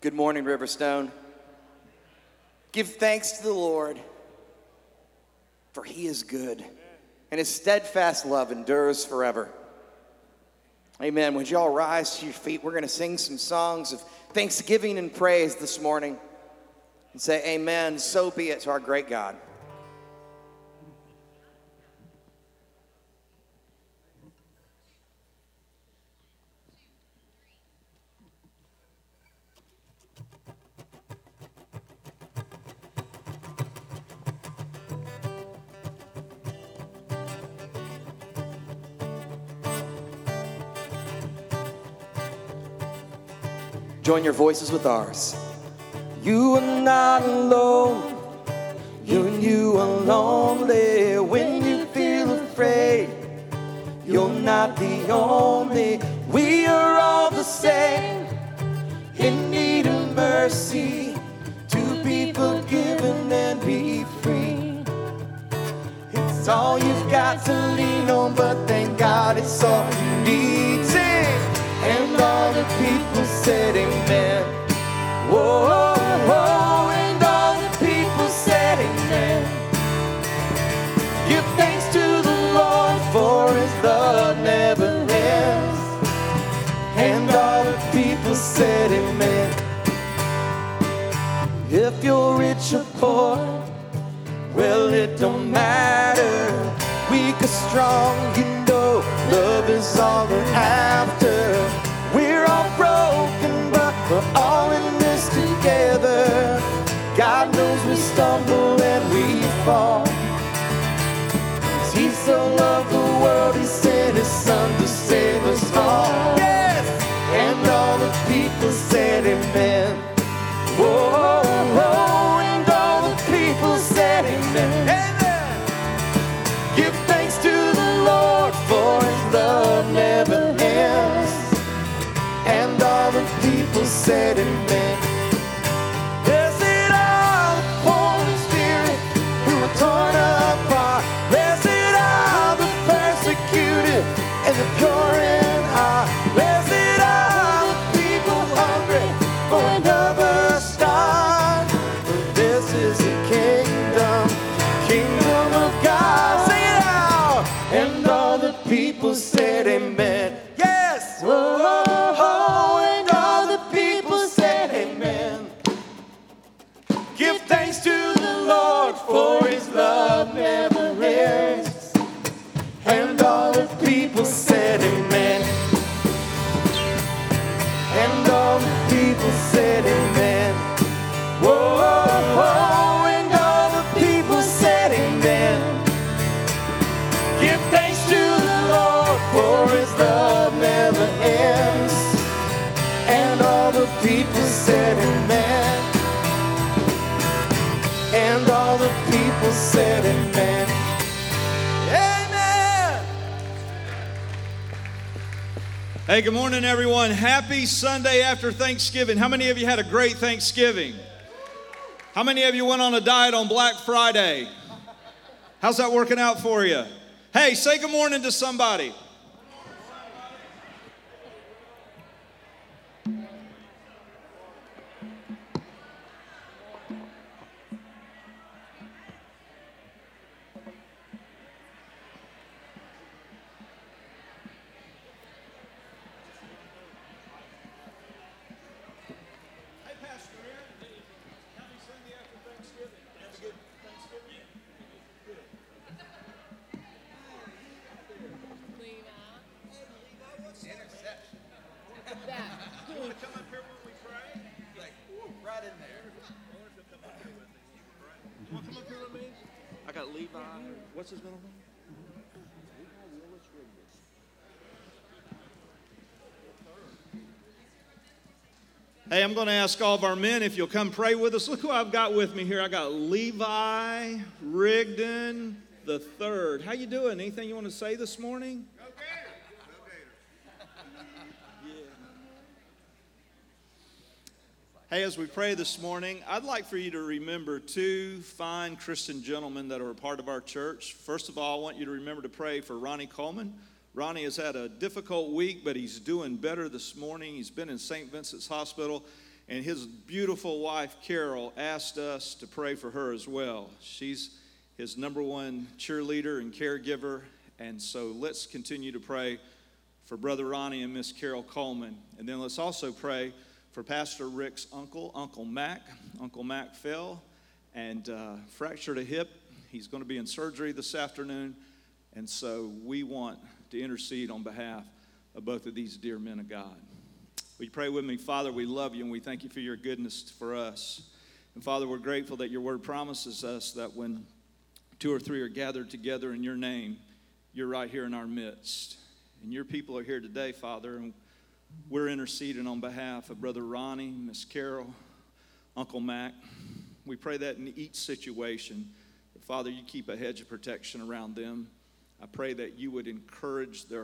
Good morning, Riverstone. Give thanks to the Lord, for he is good, and his steadfast love endures forever. Amen. Would you all rise to your feet? We're going to sing some songs of thanksgiving and praise this morning and say amen. So be it to our great God. Join your voices with ours. You are not alone. You are lonely. When you feel afraid, you're not the only. We are all the same, in need of mercy, to be forgiven and be free. It's all you've got to lean on, but thank God it's all you need. Sing. And all the people said amen. Whoa, whoa, and all the people said amen. Give thanks to the Lord, for his love never ends. And all the people said amen. If you're rich or poor, well, it don't matter. Weak or strong, you know, love is all we're after. We're all broken, but we're all in this together. God knows we stumble and we fall. 'Cause he so loved the world, he sent his son to save us all. Yes! And all the people said amen. Whoa, whoa, and all the people said amen. Amen! Give thanks to the Lord, for his love never ends. And all the people said amen. Bless it all, the poor in spirit who are torn apart. Bless it all, the persecuted and the pure in heart. Bless it all, the people hungry for another start. For this is the kingdom of God. Sing it out. And all the people said amen. Yes. Whoa. Give thanks to the Lord, for his love never ends. And all the people said amen. And all the people said amen. Whoa, whoa, and all the people said amen. Give thanks to the Lord, for his love never ends. And all the people said amen. And all the people said amen. Amen. Hey, good morning, everyone. Happy Sunday after Thanksgiving. How many of you had a great Thanksgiving? How many of you went on a diet on Black Friday? How's that working out for you? Hey, say good morning to somebody. I got Levi. What's his middle name? Hey, I'm going to ask all of our men if you'll come pray with us. Look who I've got with me here. I got Levi Rigdon the third. How you doing? Anything you want to say this morning? Go Gators. Hey, as we pray this morning, I'd like for you to remember two fine Christian gentlemen that are a part of our church. First of all, I want you to remember to pray for Ronnie Coleman. Ronnie has had a difficult week, but he's doing better this morning. He's been in St. Vincent's Hospital. And his beautiful wife, Carol, asked us to pray for her as well. She's his number one cheerleader and caregiver. And so let's continue to pray for Brother Ronnie and Miss Carol Coleman. And then let's also pray for Pastor Rick's uncle, Uncle Mac. Uncle Mac fell and fractured a hip. He's going to be in surgery this afternoon. And so we want to intercede on behalf of both of these dear men of God. Will you pray with me? Father, we love you and we thank you for your goodness for us. And Father, we're grateful that your word promises us that when 2 or 3 are gathered together in your name, you're right here in our midst. And your people are here today, Father, and we're interceding on behalf of Brother Ronnie, Miss Carol, Uncle Mac. We pray that in each situation, that, Father, you keep a hedge of protection around them. I pray that you would encourage their